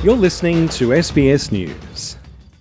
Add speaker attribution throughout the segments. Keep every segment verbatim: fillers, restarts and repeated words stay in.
Speaker 1: You're listening to S B S News.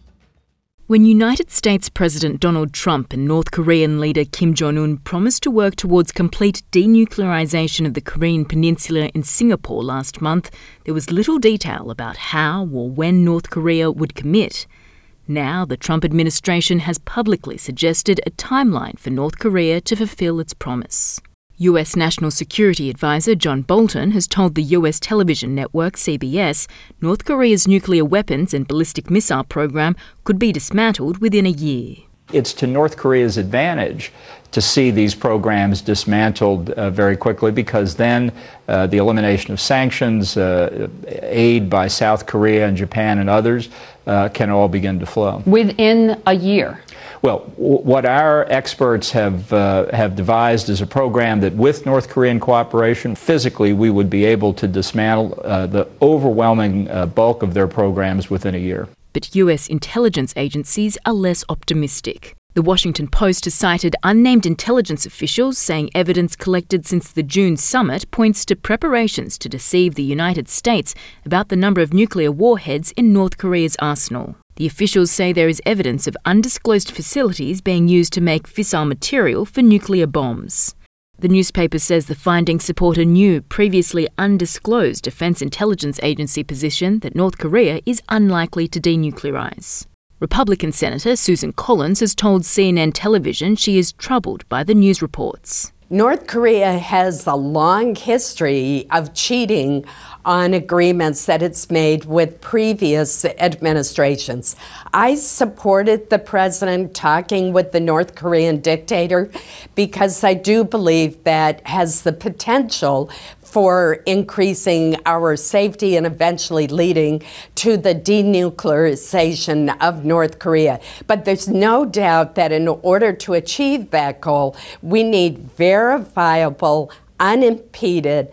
Speaker 2: When United States President Donald Trump and North Korean leader Kim Jong-un promised to work towards complete denuclearization of the Korean Peninsula in Singapore last month, there was little detail about how or when North Korea would commit. Now, the Trump administration has publicly suggested a timeline for North Korea to fulfill its promise. U S National Security Advisor John Bolton has told the U S television network C B S North Korea's nuclear weapons and ballistic missile program could be dismantled within a year.
Speaker 3: It's to North Korea's advantage to see these programs dismantled uh, very quickly, because then uh, the elimination of sanctions, uh, aid by South Korea and Japan and others uh, can all begin to flow.
Speaker 4: Within a year?
Speaker 3: Well, w- what our experts have uh, have devised is a program that, with North Korean cooperation, physically we would be able to dismantle uh, the overwhelming uh, bulk of their programs within a year.
Speaker 2: But U S intelligence agencies are less optimistic. The Washington Post has cited unnamed intelligence officials saying evidence collected since the June summit points to preparations to deceive the United States about the number of nuclear warheads in North Korea's arsenal. The officials say there is evidence of undisclosed facilities being used to make fissile material for nuclear bombs. The newspaper says the findings support a new, previously undisclosed Defense Intelligence Agency position that North Korea is unlikely to denuclearize. Republican Senator Susan Collins has told C N N television she is troubled by the news reports.
Speaker 5: North Korea has a long history of cheating on agreements that it's made with previous administrations. I supported the president talking with the North Korean dictator because I do believe that has the potential for increasing our safety and eventually leading to the denuclearization of North Korea. But there's no doubt that in order to achieve that goal, we need verifiable, unimpeded,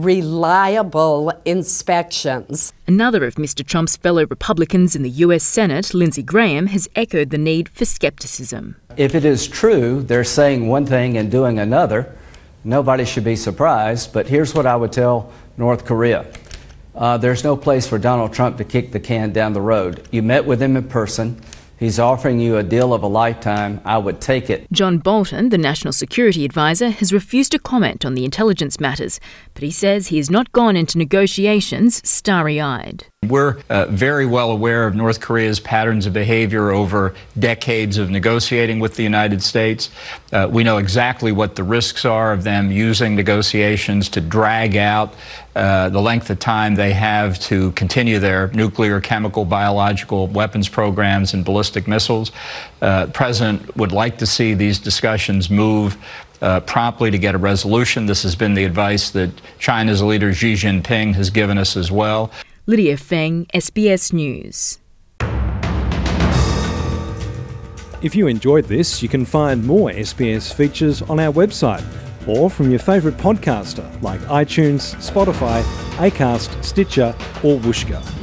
Speaker 5: reliable inspections.
Speaker 2: Another of Mister Trump's fellow Republicans in the U S Senate, Lindsey Graham, has echoed the need for skepticism.
Speaker 6: If it is true they're saying one thing and doing another, nobody should be surprised. But here's what I would tell North Korea. Uh, there's no place for Donald Trump to kick the can down the road. You met with him in person. He's offering you a deal of a lifetime. I would take it.
Speaker 2: John Bolton, the National Security Advisor, has refused to comment on the intelligence matters, but he says he has not gone into negotiations starry-eyed.
Speaker 3: We're uh, very well aware of North Korea's patterns of behavior over decades of negotiating with the United States. Uh, we know exactly what the risks are of them using negotiations to drag out uh, the length of time they have to continue their nuclear, chemical, biological weapons programs and ballistic missiles. Uh, the President would like to see these discussions move Uh, promptly to get a resolution. This has been the advice that China's leader Xi Jinping has given us as well.
Speaker 2: Lydia Feng, S B S News.
Speaker 1: If you enjoyed this, you can find more S B S features on our website or from your favourite podcaster like iTunes, Spotify, Acast, Stitcher or Whooshkaa.